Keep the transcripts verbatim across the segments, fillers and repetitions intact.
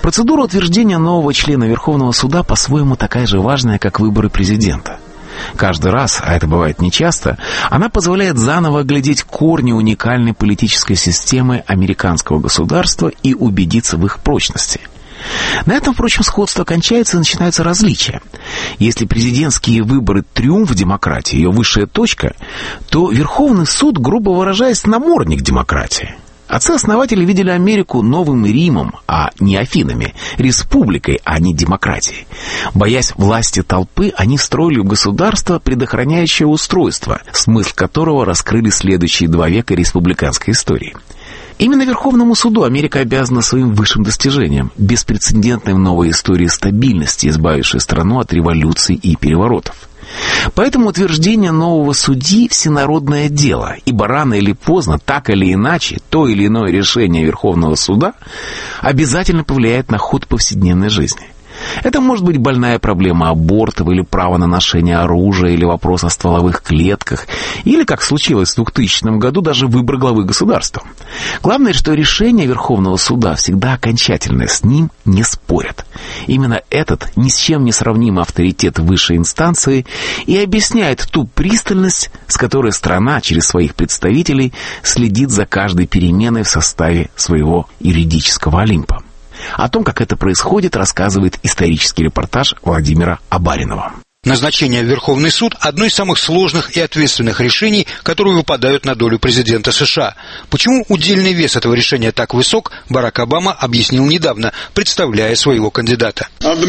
Процедура утверждения нового члена Верховного суда по-своему такая же важная, как выборы президента. Каждый раз, а это бывает нечасто, она позволяет заново оглядеть корни уникальной политической системы американского государства и убедиться в их прочности. На этом, впрочем, сходство кончается и начинаются различия. Если президентские выборы – триумф демократии, ее высшая точка, то Верховный суд, грубо выражаясь, намордник демократии. Отцы-основатели видели Америку новым Римом, а не Афинами, республикой, а не демократией. Боясь власти толпы, они строили государство, предохраняющее устройство, смысл которого раскрыли следующие два века республиканской истории. Именно Верховному суду Америка обязана своим высшим достижением, беспрецедентной в новой истории стабильности, избавившей страну от революций и переворотов. Поэтому утверждение нового судьи – всенародное дело, ибо рано или поздно, так или иначе, то или иное решение Верховного суда обязательно повлияет на ход повседневной жизни. Это может быть больная проблема абортов, или право на ношение оружия, или вопрос о стволовых клетках, или, как случилось в двухтысячном году, даже выбор главы государства. Главное, что решение Верховного суда всегда окончательное, с ним не спорят. Именно этот ни с чем не сравнимый авторитет высшей инстанции и объясняет ту пристальность, с которой страна через своих представителей следит за каждой переменой в составе своего юридического Олимпа. О том, как это происходит, рассказывает исторический репортаж Владимира Абаринова. Назначение в Верховный суд – одно из самых сложных и ответственных решений, которые выпадают на долю президента США. Почему удельный вес этого решения так высок, Барак Обама объяснил недавно, представляя своего кандидата.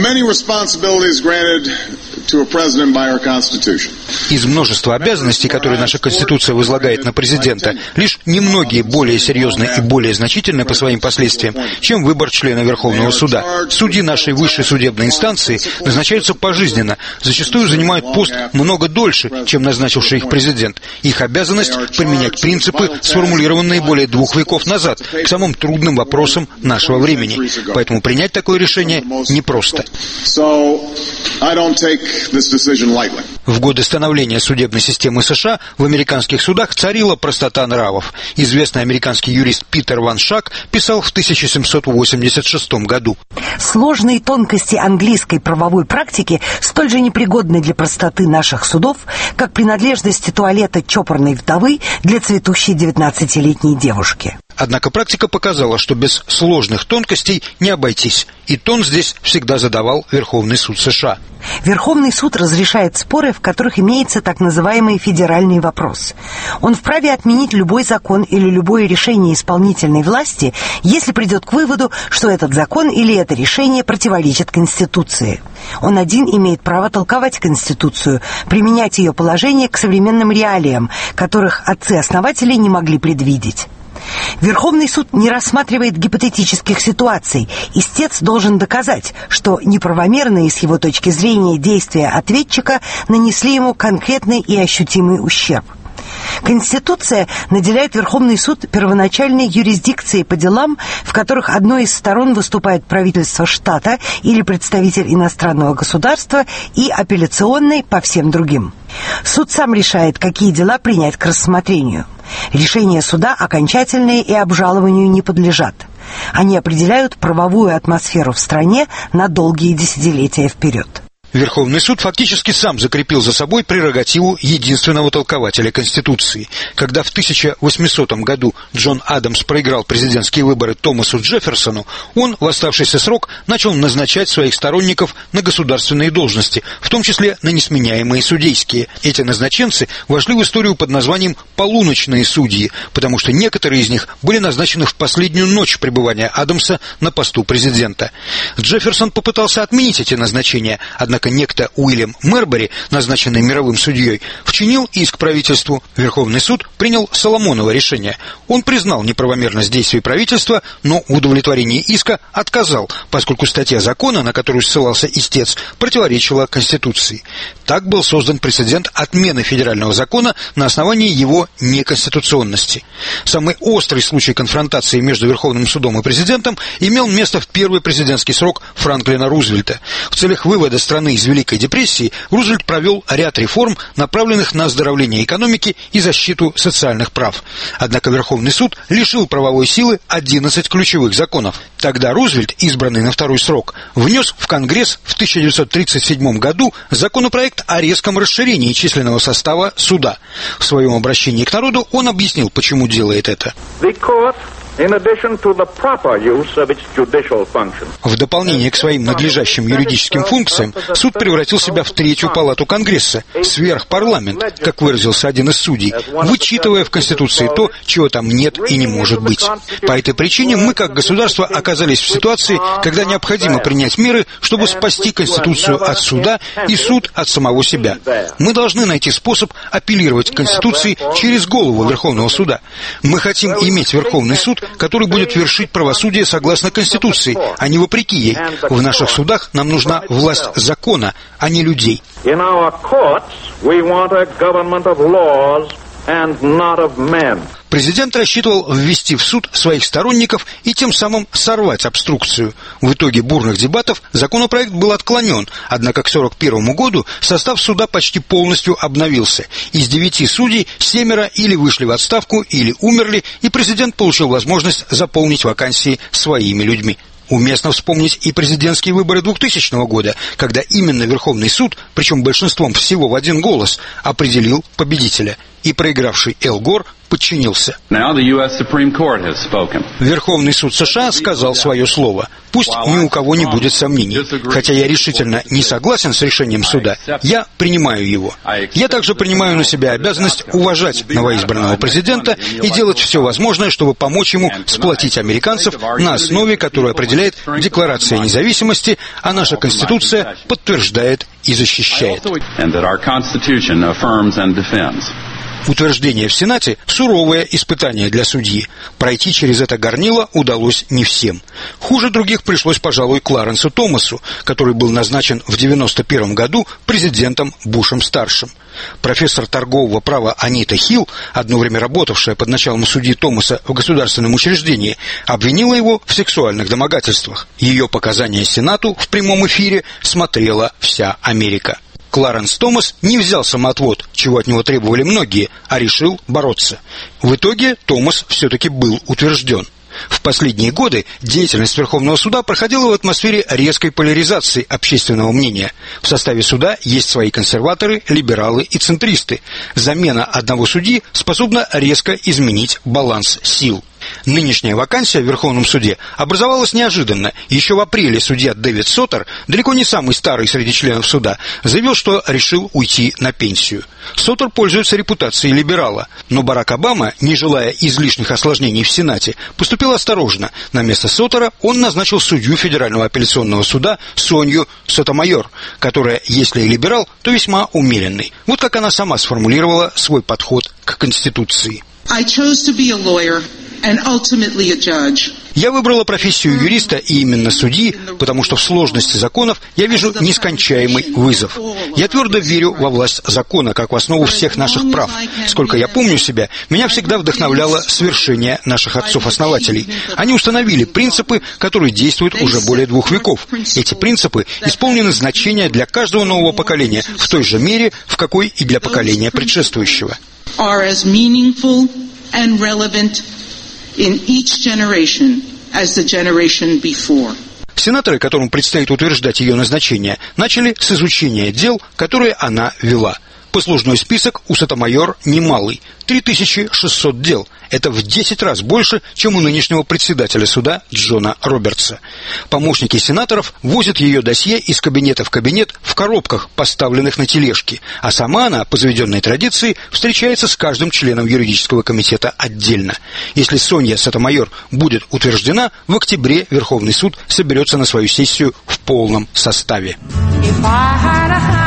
Из множества обязанностей, которые наша Конституция возлагает на президента, лишь немногие более серьезны и более значительны по своим последствиям, чем выбор члена Верховного суда. Судьи нашей высшей судебной инстанции назначаются пожизненно, зачастую занимают пост много дольше, чем назначивший их президент. Их обязанность – применять принципы, сформулированные более двух веков назад, к самым трудным вопросам нашего времени. Поэтому принять такое решение непросто. В годы становления судебной системы США в американских судах царила простота нравов. Известный американский юрист Питер Ван Шак писал в тысяча семьсот восемьдесят шестом году. Сложные тонкости английской правовой практики столь же непригодны для простоты наших судов, как принадлежности туалета чопорной вдовы для цветущей девятнадцатилетней девушки. Однако практика показала, что без сложных тонкостей не обойтись. И тон здесь всегда задавал Верховный суд США. Верховный суд разрешает споры, в которых имеется так называемый федеральный вопрос. Он вправе отменить любой закон или любое решение исполнительной власти, если придет к выводу, что этот закон или это решение противоречит Конституции. Он один имеет право толковать Конституцию, применять ее положения к современным реалиям, которых отцы-основатели не могли предвидеть. Верховный суд не рассматривает гипотетических ситуаций. Истец должен доказать, что неправомерные с его точки зрения действия ответчика нанесли ему конкретный и ощутимый ущерб. Конституция наделяет Верховный суд первоначальной юрисдикцией по делам, в которых одной из сторон выступает правительство штата или представитель иностранного государства, и апелляционной по всем другим. Суд сам решает, какие дела принять к рассмотрению. Решения суда окончательные и обжалованию не подлежат. Они определяют правовую атмосферу в стране на долгие десятилетия вперед. Верховный суд фактически сам закрепил за собой прерогативу единственного толкователя Конституции. Когда в тысяча восьмисотом году Джон Адамс проиграл президентские выборы Томасу Джефферсону, он в оставшийся срок начал назначать своих сторонников на государственные должности, в том числе на несменяемые судейские. Эти назначенцы вошли в историю под названием «полуночные судьи», потому что некоторые из них были назначены в последнюю ночь пребывания Адамса на посту президента. Джефферсон попытался отменить эти назначения, однако некто Уильям Мербери, назначенный мировым судьей, вчинил иск правительству. Верховный суд принял Соломоново решение. Он признал неправомерность действий правительства, но в удовлетворении иска отказал, поскольку статья закона, на которую ссылался истец, противоречила Конституции. Так был создан прецедент отмены федерального закона на основании его неконституционности. Самый острый случай конфронтации между Верховным судом и президентом имел место в первый президентский срок Франклина Рузвельта. В целях вывода страны волны из Великой депрессии, Рузвельт провел ряд реформ, направленных на оздоровление экономики и защиту социальных прав. Однако Верховный суд лишил правовой силы одиннадцать ключевых законов. Тогда Рузвельт, избранный на второй срок, внес в Конгресс в тысяча девятьсот тридцать седьмом году законопроект о резком расширении численного состава суда. В своем обращении к народу он объяснил, почему делает это. В дополнение к своим надлежащим юридическим функциям, суд превратил себя в третью палату Конгресса, сверхпарламент, как выразился один из судей, вычитывая в Конституции то, чего там нет и не может быть. По этой причине мы, как государство, оказались в ситуации, когда необходимо принять меры, чтобы спасти Конституцию от суда и суд от самого себя. Мы должны найти способ апеллировать к Конституции через голову Верховного суда. Мы хотим иметь Верховный суд, который будет вершить правосудие согласно Конституции, а не вопреки ей. В наших судах нам нужна власть закона, а не людей. Президент рассчитывал ввести в суд своих сторонников и тем самым сорвать обструкцию. В итоге бурных дебатов законопроект был отклонен, однако к сорок первому году состав суда почти полностью обновился. Из девяти судей семеро или вышли в отставку, или умерли, и президент получил возможность заполнить вакансии своими людьми. Уместно вспомнить и президентские выборы двухтысячного года, когда именно Верховный суд, причем большинством всего в один голос, определил победителя. И проигравший Эл Гор подчинился. Верховный суд США сказал свое слово. Пусть ни у кого не будет сомнений. Хотя я решительно не согласен с решением суда, я принимаю его. Я также принимаю на себя обязанность уважать новоизбранного президента и делать все возможное, чтобы помочь ему сплотить американцев на основе, которую определяет Декларация независимости, а наша Конституция подтверждает и защищает. Утверждение в Сенате – суровое испытание для судьи. Пройти через это горнило удалось не всем. Хуже других пришлось, пожалуй, Кларенсу Томасу, который был назначен в девяносто первом году президентом Бушем-старшим. Профессор торгового права Анита Хилл, одно время работавшая под началом судьи Томаса в государственном учреждении, обвинила его в сексуальных домогательствах. Ее показания Сенату в прямом эфире смотрела вся Америка. Кларенс Томас не взял самоотвод, чего от него требовали многие, а решил бороться. В итоге Томас все-таки был утвержден. В последние годы деятельность Верховного суда проходила в атмосфере резкой поляризации общественного мнения. В составе суда есть свои консерваторы, либералы и центристы. Замена одного судьи способна резко изменить баланс сил. Нынешняя вакансия в Верховном суде образовалась неожиданно. Еще в апреле судья Дэвид Сотер, далеко не самый старый среди членов суда, заявил, что решил уйти на пенсию. Сотер пользуется репутацией либерала, но Барак Обама, не желая излишних осложнений в Сенате, поступил осторожно. На место Сотера он назначил судью Федерального апелляционного суда Сонью Сотомайор, которая, если и либерал, то весьма умеренный. Вот как она сама сформулировала свой подход к Конституции. I chose to be a lawyer and ultimately a judge. Я выбрала профессию юриста и именно судьи, потому что в сложности законов я вижу нескончаемый вызов. Я твердо верю во власть закона, как в основу всех наших прав. Сколько я помню себя, меня всегда вдохновляло свершение наших отцов-основателей. Они установили принципы, которые действуют уже более двух веков. Эти принципы исполнены значения для каждого нового поколения в той же мере, в какой и для поколения предшествующего. In each generation as the generation before. Сенаторы, которым предстоит утверждать ее назначение, начали с изучения дел, которые она вела. Послужной список у Сотомайор немалый – три тысячи шестьсот дел. Это в десять раз больше, чем у нынешнего председателя суда Джона Робертса. Помощники сенаторов возят ее досье из кабинета в кабинет в коробках, поставленных на тележки, а сама она, по заведенной традиции, встречается с каждым членом юридического комитета отдельно. Если Соня Сотомайор будет утверждена, в октябре Верховный суд соберется на свою сессию в полном составе.